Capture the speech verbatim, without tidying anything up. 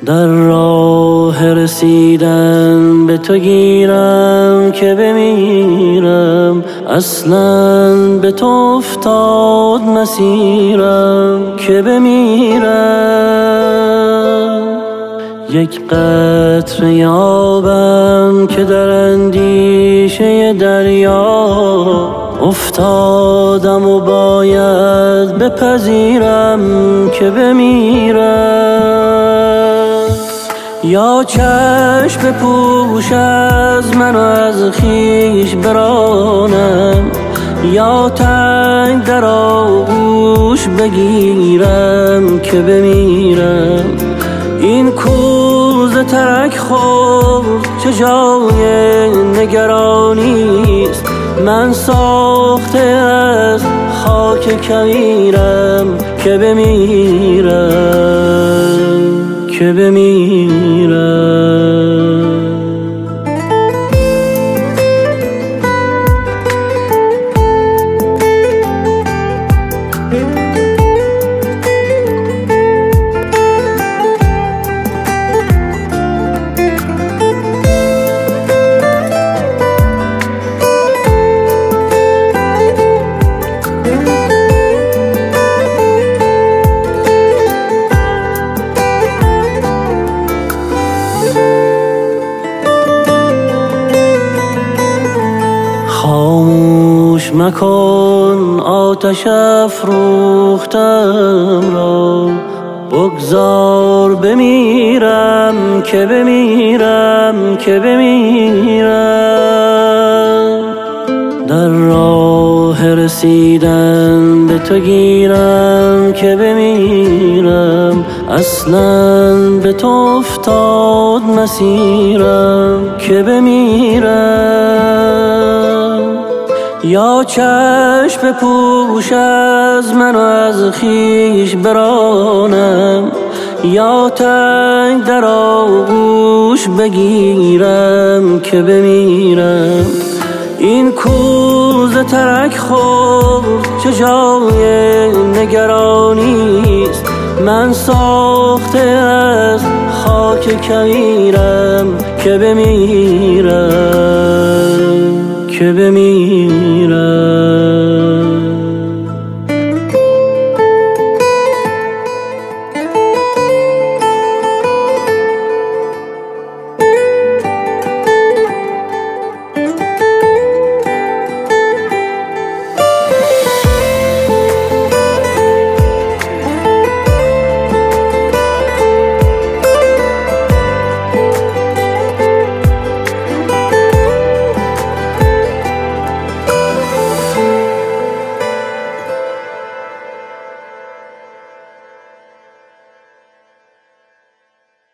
در راه رسیدن به تو گیرم که بمیرم، اصلاً به تو افتاد مسیرم که بمیرم. یک قطره آبم که در اندیشه دریا افتادم و باید بپذیرم که بمیرم. یا چشم بپوش از من و از خویش برانم، یا تنگ در آغوش بگیرم که بمیرم. این کوزه ترک خورد چه جای نگرانیست، من ساخته از خاک کویرم که بمیرم که بمیرم. خاموش مکن آتش افروختم را، بگذار بمیرم که بمیرم که بمیرم. در راه رسیدن به تو گیرم که بمیرم، اصلاً به تو افتاد مسیرم که بمیرم. یا چشم بپوش از من و از خویش برانم، یا تنگ در آغوش بگیرم که بمیرم. این کوزه ترک خورد چه جای نگرانیست، من ساخته از خاک کویرم که بمیرم که بمیرم.